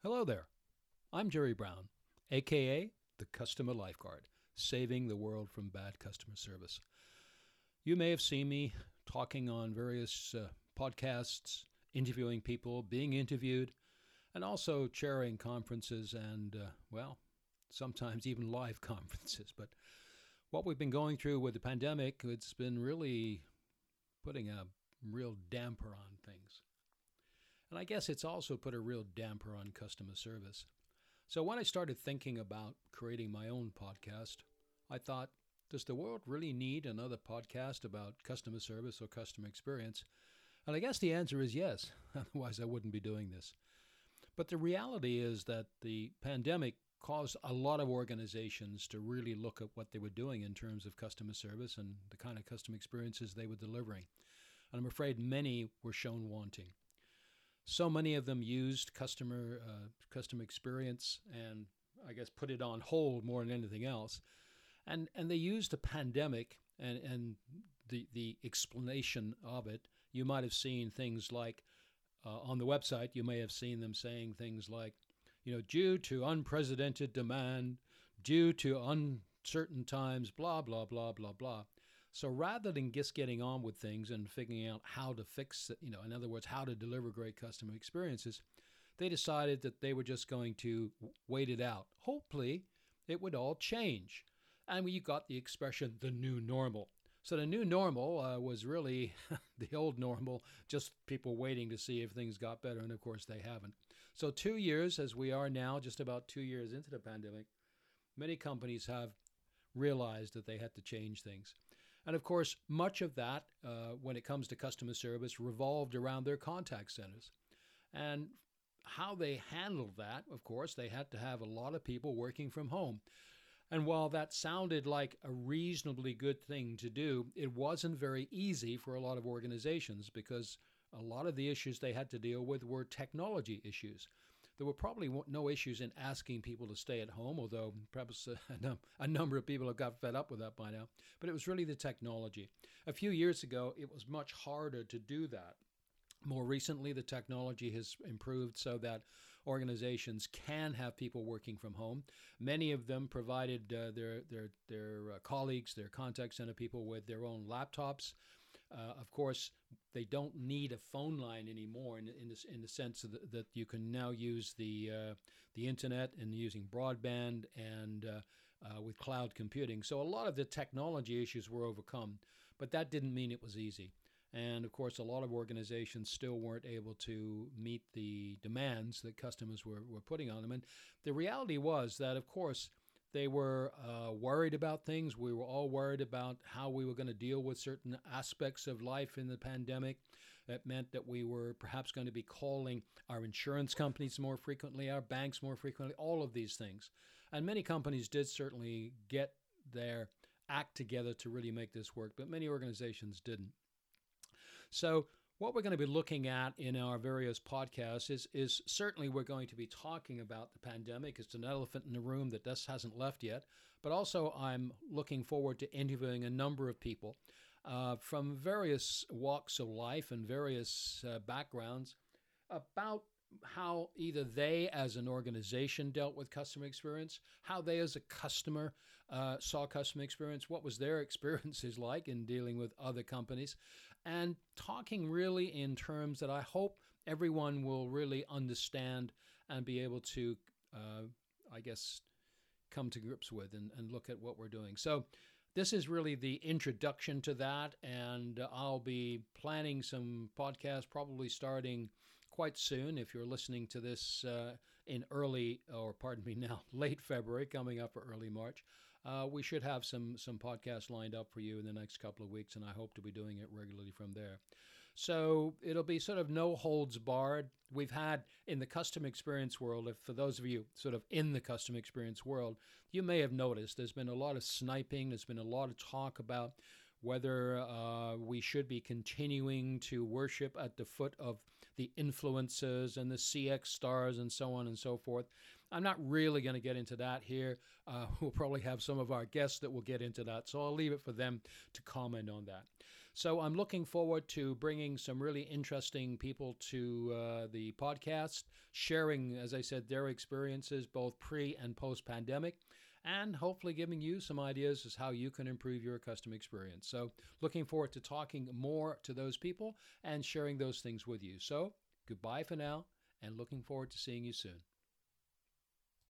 Hello there. I'm Jerry Brown, aka the Customer Lifeguard, saving the world from bad customer service. You may have seen me talking on various podcasts, interviewing people, being interviewed, and also chairing conferences and, sometimes even live conferences. But what we've been going through with the pandemic, it's been really putting a real damper on things. And I guess it's also put a real damper on customer service. So when I started thinking about creating my own podcast, I thought, does the world really need another podcast about customer service or customer experience? And I guess the answer is yes. Otherwise, I wouldn't be doing this. But the reality is that the pandemic caused a lot of organizations to really look at what they were doing in terms of customer service and the kind of customer experiences they were delivering. And I'm afraid many were shown wanting. So many of them used customer experience and I guess put it on hold more than anything else. And they used the pandemic and the explanation of it. You might have seen things like on the website, you may have seen them saying things like, due to unprecedented demand, due to uncertain times, blah, blah, blah, blah, blah. So rather than just getting on with things and figuring out how to fix it, in other words, how to deliver great customer experiences, they decided that they were just going to wait it out. Hopefully, it would all change. And you got the expression, the new normal. So the new normal was really the old normal, just people waiting to see if things got better. And of course, they haven't. So 2 years, as we are now, just about 2 years into the pandemic, many companies have realized that they had to change things. And of course, much of that, when it comes to customer service, revolved around their contact centers. And how they handled that, of course, they had to have a lot of people working from home. And while that sounded like a reasonably good thing to do, it wasn't very easy for a lot of organizations because a lot of the issues they had to deal with were technology issues. There were probably no issues in asking people to stay at home, although perhaps a number of people have got fed up with that by now. But it was really the technology. A few years ago, it was much harder to do that. More recently, the technology has improved so that organizations can have people working from home. Many of them provided their colleagues, their contact center people, with their own laptops. Of course, they don't need a phone line anymore in the sense that you can now use the internet and using broadband and with cloud computing. So a lot of the technology issues were overcome, but that didn't mean it was easy. And of course, a lot of organizations still weren't able to meet the demands that customers were putting on them. And the reality was that, of course, they were worried about things. We were all worried about how we were going to deal with certain aspects of life in the pandemic. That meant that we were perhaps going to be calling our insurance companies more frequently, our banks more frequently, all of these things. And many companies did certainly get their act together to really make this work, but many organizations didn't. So what we're going to be looking at in our various podcasts is certainly we're going to be talking about the pandemic. It's an elephant in the room that just hasn't left yet. But also I'm looking forward to interviewing a number of people from various walks of life and various backgrounds about how either they as an organization dealt with customer experience, how they as a customer saw customer experience, what was their experiences like in dealing with other companies, and talking really in terms that I hope everyone will really understand and be able to, come to grips with and look at what we're doing. So this is really the introduction to that, and I'll be planning some podcasts probably starting quite soon. If you're listening to this in late February, coming up for early March, we should have some podcasts lined up for you in the next couple of weeks, and I hope to be doing it regularly from there. So it'll be sort of no holds barred. We've had in the customer experience world, for those of you sort of in the customer experience world, you may have noticed there's been a lot of sniping. There's been a lot of talk about whether we should be continuing to worship at the foot of the influencers and the CX stars and so on and so forth. I'm not really going to get into that here. We'll probably have some of our guests that will get into that, so I'll leave it for them to comment on that. So I'm looking forward to bringing some really interesting people to the podcast, sharing, as I said, their experiences both pre and post pandemic, and hopefully giving you some ideas as how you can improve your customer experience. So looking forward to talking more to those people and sharing those things with you. So goodbye for now, and looking forward to seeing you soon.